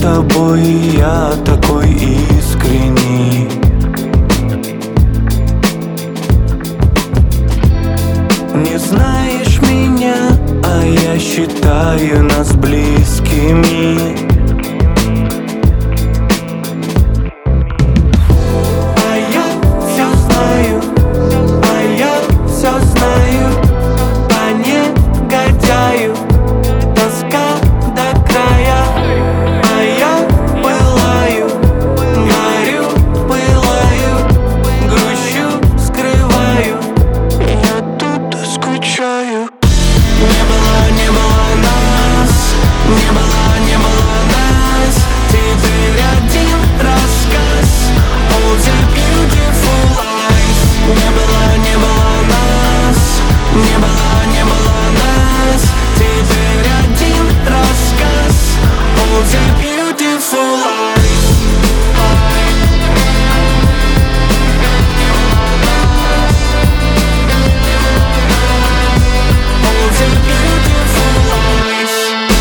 тобой, и я такой искренний. Не знаешь меня, а я считаю нас близкими. А я все знаю, а я все знаю. По негодяю тоска до края. А я пылаю, горю, пылаю, грущу, скрываю. Я тут скучаю. Не было нас, не было нас. Теперь один рассказ. All the beautiful eyes. Не было нас, не было нас. Теперь один рассказ. All the beautiful eyes. All the beautiful eyes.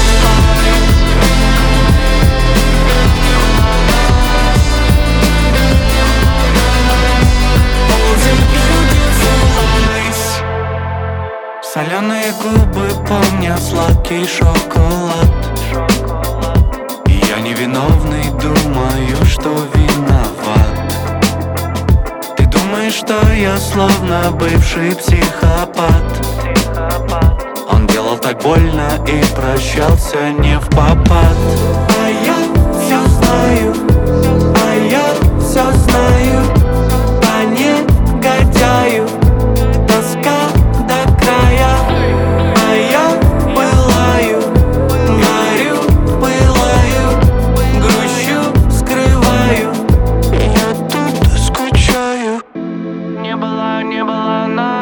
All the beautiful eyes. Соленые губы помнят сладкий шоколад. И я невиновный, думаю, что виноват. Ты думаешь, что я словно бывший психопат. Он делал так больно и прощался не впопад. А я все знаю, а я все знаю. По негодяю тоска до края. А я пылаю, горю, пылаю, грущу, скрываю. Я тут скучаю. Не было нас.